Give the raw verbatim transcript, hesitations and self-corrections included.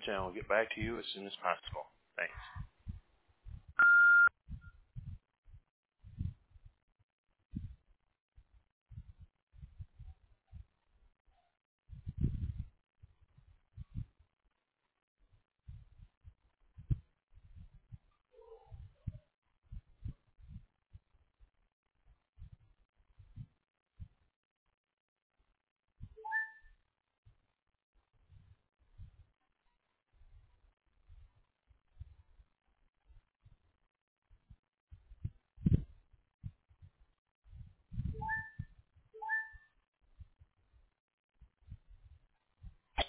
and I will get back to you as soon as possible. Thanks.